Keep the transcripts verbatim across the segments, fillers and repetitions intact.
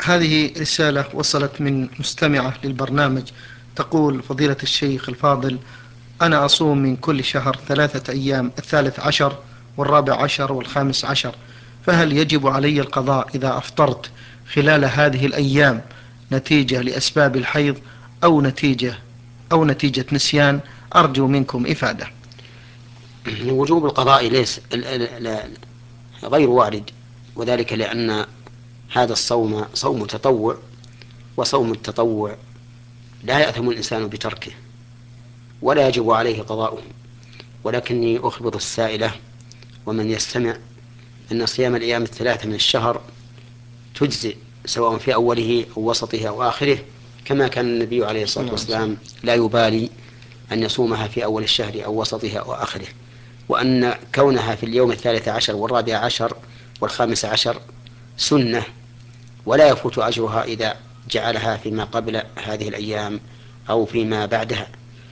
هذه رسالة وصلت من مستمعة للبرنامج، تقول: فضيلة الشيخ الفاضل، أنا أصوم من كل شهر ثلاثة أيام، الثالث عشر والرابع عشر والخامس عشر، فهل يجب علي القضاء إذا أفطرت خلال هذه الأيام نتيجة لأسباب الحيض أو نتيجة أو نتيجة نسيان؟ أرجو منكم إفادة. وجوب القضاء ليس غير وارد، وذلك لأن هذا الصوم صوم تطوع، وصوم التطوع لا يأثم الإنسان بتركه ولا يجب عليه قضاؤه. ولكني أخبر السائلة ومن يستمع أن صيام الأيام الثلاثة من الشهر تجزئ، سواء في أوله أو وسطه أو آخره، كما كان النبي عليه الصلاة والسلام لا يبالي أن يصومها في أول الشهر أو وسطه أو آخره، وأن كونها في اليوم الثالث عشر والرابع عشر والخامس عشر سنة، ولا يفوت أجرها إذا جعلها فيما قبل هذه الأيام أو فيما بعدها.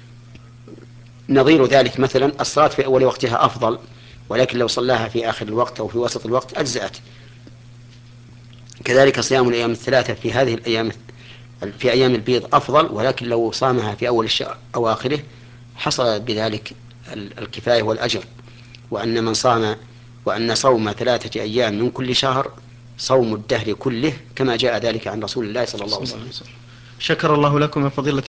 نظير ذلك مثلا الصلاة في أول وقتها أفضل، ولكن لو صلاها في آخر الوقت أو في وسط الوقت أجزأت. كذلك صيام الأيام الثلاثة في هذه الأيام في أيام البيض أفضل، ولكن لو صامها في أول الشهر أو آخره حصل بذلك الكفاية والأجر. وأن من صام وأن صوم ثلاثة أيام من كل شهر صوم الدهر كله، كما جاء ذلك عن رسول الله صلى الله عليه وسلم. شكر الله لكم يا فضيلة